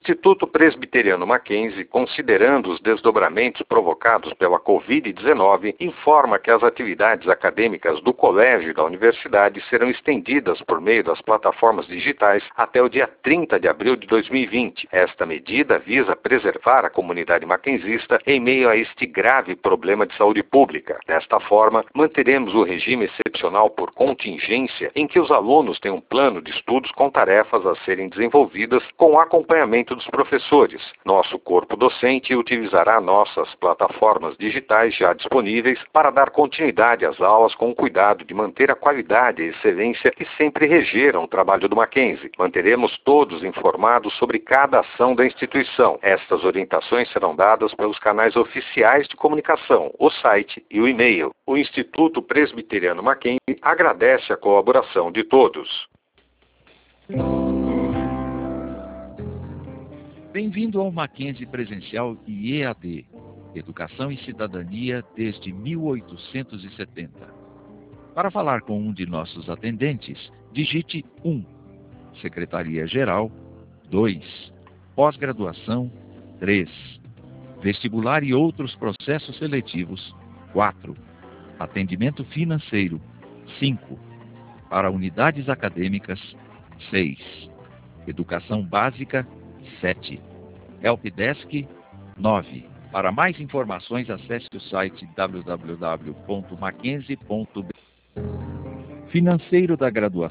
Instituto Presbiteriano Mackenzie, considerando os desdobramentos provocados pela Covid-19, informa que as atividades acadêmicas do colégio e da universidade serão estendidas por meio das plataformas digitais até o dia 30 de abril de 2020. Esta medida visa preservar a comunidade mackenzista em meio a este grave problema de saúde pública. Desta forma, manteremos o regime excepcional por contingência, em que os alunos têm um plano de estudos com tarefas a serem desenvolvidas com acompanhamento dos professores. Nosso corpo docente utilizará nossas plataformas digitais já disponíveis para dar continuidade às aulas com o cuidado de manter a qualidade e excelência que sempre regeram o trabalho do Mackenzie. Manteremos todos informados sobre cada ação da instituição. Estas orientações serão dadas pelos canais oficiais de comunicação, o site e o e-mail. O Instituto Presbiteriano Mackenzie agradece a colaboração de todos. Bem-vindo ao Mackenzie Presencial e EAD, Educação e Cidadania desde 1870. Para falar com um de nossos atendentes, digite 1, Secretaria-Geral, 2, Pós-Graduação, 3, Vestibular e outros processos seletivos, 4, Atendimento Financeiro, 5, para unidades acadêmicas, 6, Educação Básica, 7. Helpdesk 9. Para mais informações, acesse o site www.mackenzie.br. Financeiro da Graduação.